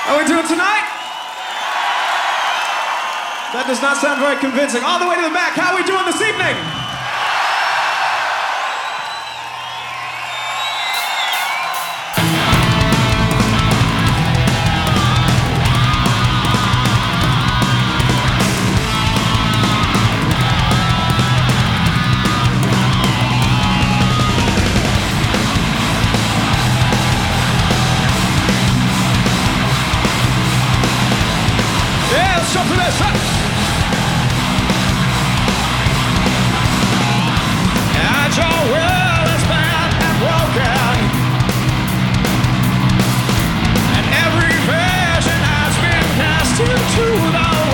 How are we doing tonight? That does not sound very convincing. All the way to the back, how are we doing this evening? Yeah, let's jump to this.